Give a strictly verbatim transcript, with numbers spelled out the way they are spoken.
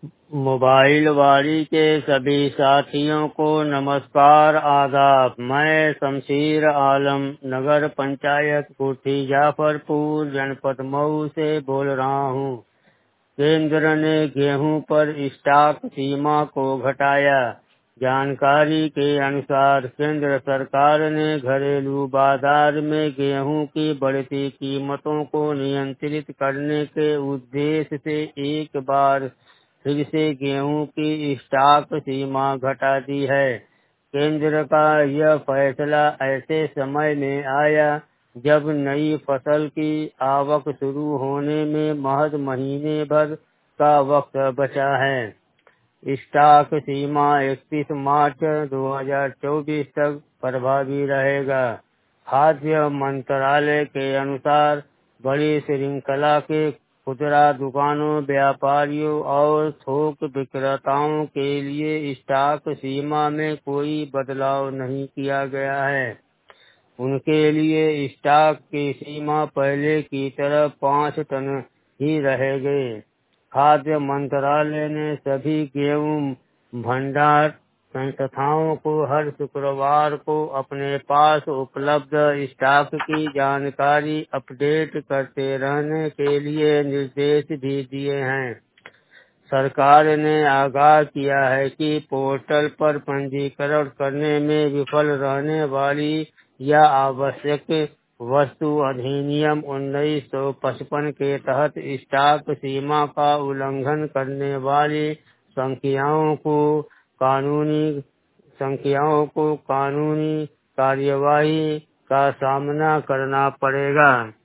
Mobile वाली के सभी साथियों को नमस्कार आदाब। मैं शमशीर आलम नगर पंचायत कोठी जाफरपुर जनपद मऊ से बोल रहा हूँ। केंद्र ने गेहूं पर स्टॉक सीमा को घटाया। जानकारी के अनुसार केंद्र सरकार ने घरेलू बाजार में गेहूं की बढ़ती कीमतों को नियंत्रित करने के उद्देश्य से एक बार फिर से गेहूं की स्टॉक सीमा घटा दी है। केंद्र का यह फैसला ऐसे समय में आया जब नई फसल की आवक शुरू होने में महज महीने भर का वक्त बचा है। स्टॉक सीमा इकतीस मार्च दो हज़ार चौबीस तक प्रभावी रहेगा। खाद्य मंत्रालय के अनुसार बड़ी श्रृंखला के खुदरा दुकानों, व्यापारियों और थोक विक्रेताओं के लिए स्टॉक सीमा में कोई बदलाव नहीं किया गया है। उनके लिए स्टॉक की सीमा पहले की तरह पाँच टन ही रहेगी। खाद्य मंत्रालय ने सभी गेहूं भंडार संस्थाओं को हर शुक्रवार को अपने पास उपलब्ध स्टॉक की जानकारी अपडेट करते रहने के लिए निर्देश भी दिए हैं। सरकार ने आगाह किया है कि पोर्टल पर पंजीकरण करने में विफल रहने वाली या आवश्यक वस्तु अधिनियम उन्नीस सौ पचपन के तहत स्टॉक सीमा का उल्लंघन करने वाली संख्याओं को कानूनी संख्याओं को कानूनी कार्यवाही का सामना करना पड़ेगा।